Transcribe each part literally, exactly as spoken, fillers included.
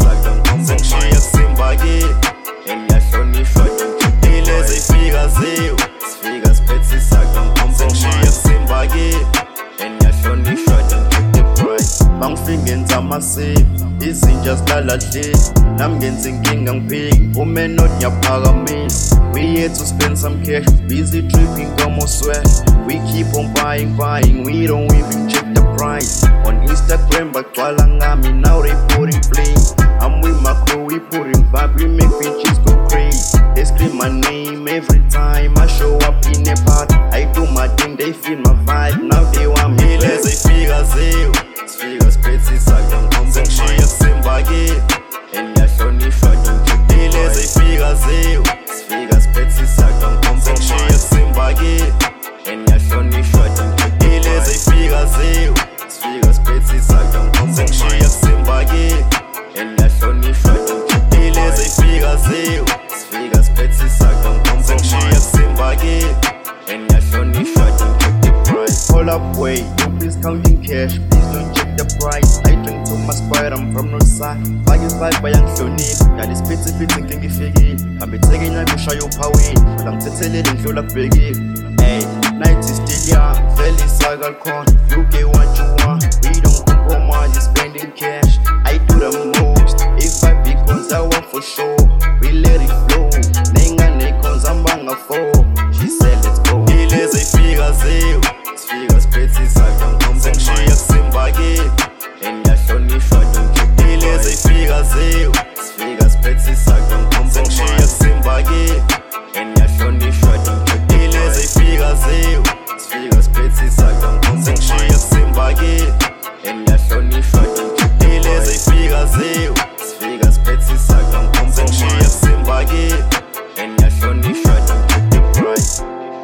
don't compromise. Simbagi, and yahlonishwa don't zifika ziyo, zifika siphethe sakhe don't compromise. Simbagi, and yahlonishwa don't check the price. Bangifika ngenza amasiko, izinja zilala dlile, nami ngenza inkinga ngiphiki, umenot ngiyaphakamisa. We here to spend some cash, busy tripping come on sweat. We keep on buying, buying, we don't even check the price. On Instagram bagcwala ngami, now they putting bling. I'm with my crew, we putting vibe, we make bitches go crazy. They scream my name every time I show up in a party. I do my thing, they feel my vibe, now they want me. Zifika ziyo, zifika siphethe sakhe don't compromise. Simbagi, and yahlonishwa don't check the price. Zifika ziyo, zifika siphethe sakhe don't compromise. Simbagi, and yahlonishwa don't check the price. Zifika ziyo, zifika siphethe sakhe don't compromise. Simbagi, and yahlonishwa don't check the price. Zifika ziyo, zifika siphethe sakhe don't compromise. Simbagi, and yahlonishwa don't check the price. Hold up, wait, you please counting cash, please don't check the price. I drink too much Sprite, I'm from north side. Fagi vibe bayangihlonipha, ngale spitsi spitsi ngike ngifikile. Ngambitheke nyakushaya uphawini, kodwa ngithethelele ngidlula kubhekile. Hey, night is still young, vele isaka likhona. You get what you want, we don't compromise, you're spending cash. I do the most, if I because I want for sure. We let it flow, nengane khonza mbanga four. She said let's go. Zifika ziyo, zifika siphethe sakhe don't compromise. Simbagi, and yahlonishwa don't check the price. Zifika ziyo, zifika siphethe sakhe don't compromise. Simbagi, and yahlonishwa don't check the price. Zifika ziyo, zifika siphethe sakhe don't compromise. Simbagi, and yahlonishwa don't check the price. Zifika ziyo, zifika siphethe sakhe don't compromise. Simbagi, and yahlonishwa don't check the price.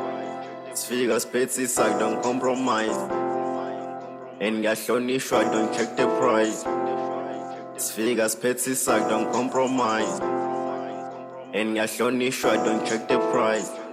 Zifika siphethe sakhe don't compromise. And yahlonishwa don't check the price. Zifika siphethe sakhe don't compromise. And yahlonishwa don't check the price.